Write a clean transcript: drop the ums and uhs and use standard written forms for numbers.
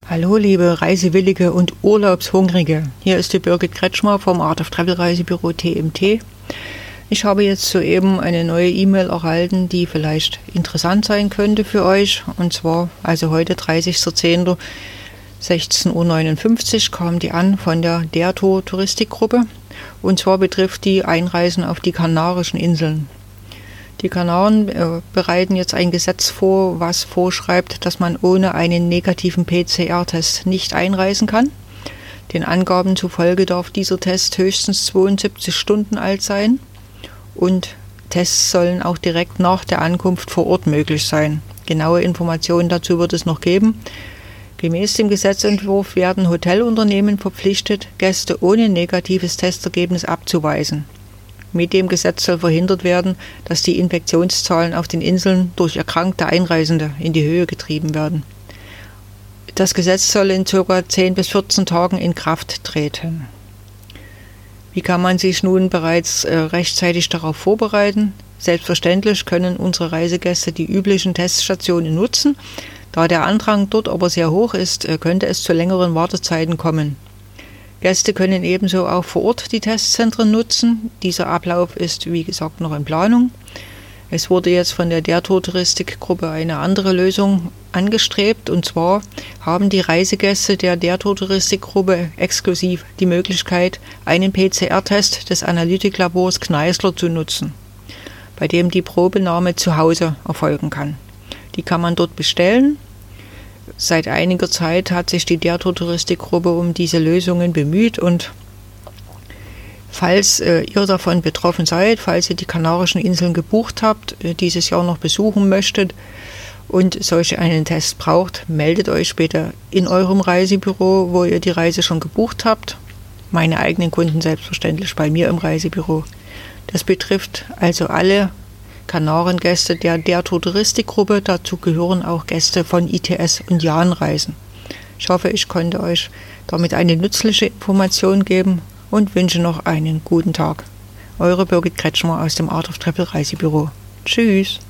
Hallo liebe Reisewillige und Urlaubshungrige, hier ist die Birgit Kretschmer vom Art of Travel Reisebüro TMT. Ich habe jetzt soeben eine neue E-Mail erhalten, die vielleicht interessant sein könnte für euch. Und zwar, also heute 30.10. 16:59 Uhr kam die an von der DERTO Touristikgruppe. Und zwar betrifft die Einreisen auf die Kanarischen Inseln. Die Kanaren bereiten jetzt ein Gesetz vor, was vorschreibt, dass man ohne einen negativen PCR-Test nicht einreisen kann. Den Angaben zufolge darf dieser Test höchstens 72 Stunden alt sein und Tests sollen auch direkt nach der Ankunft vor Ort möglich sein. Genaue Informationen dazu wird es noch geben. Gemäß dem Gesetzentwurf werden Hotelunternehmen verpflichtet, Gäste ohne negatives Testergebnis abzuweisen. Mit dem Gesetz soll verhindert werden, dass die Infektionszahlen auf den Inseln durch erkrankte Einreisende in die Höhe getrieben werden. Das Gesetz soll in ca. 10 bis 14 Tagen in Kraft treten. Wie kann man sich nun bereits rechtzeitig darauf vorbereiten? Selbstverständlich können unsere Reisegäste die üblichen Teststationen nutzen. Da der Andrang dort aber sehr hoch ist, könnte es zu längeren Wartezeiten kommen. Gäste können ebenso auch vor Ort die Testzentren nutzen. Dieser Ablauf ist, wie gesagt, noch in Planung. Es wurde jetzt von der DERTO Touristikgruppe eine andere Lösung angestrebt. Und zwar haben die Reisegäste der DERTO Touristikgruppe exklusiv die Möglichkeit, einen PCR-Test des Analytiklabors Kneißler zu nutzen, bei dem die Probenahme zu Hause erfolgen kann. Die kann man dort bestellen. Seit einiger Zeit hat sich die DERTO Touristikgruppe um diese Lösungen bemüht und falls ihr davon betroffen seid, falls ihr die Kanarischen Inseln gebucht habt, dieses Jahr noch besuchen möchtet und solch einen Test braucht, meldet euch später in eurem Reisebüro, wo ihr die Reise schon gebucht habt. Meine eigenen Kunden selbstverständlich bei mir im Reisebüro. Das betrifft also alle Kanarengäste der DERTO Touristikgruppe, dazu gehören auch Gäste von ITS und Jahnreisen. Ich hoffe, ich konnte euch damit eine nützliche Information geben und wünsche noch einen guten Tag. Eure Birgit Kretschmer aus dem Art of Travel Reisebüro. Tschüss!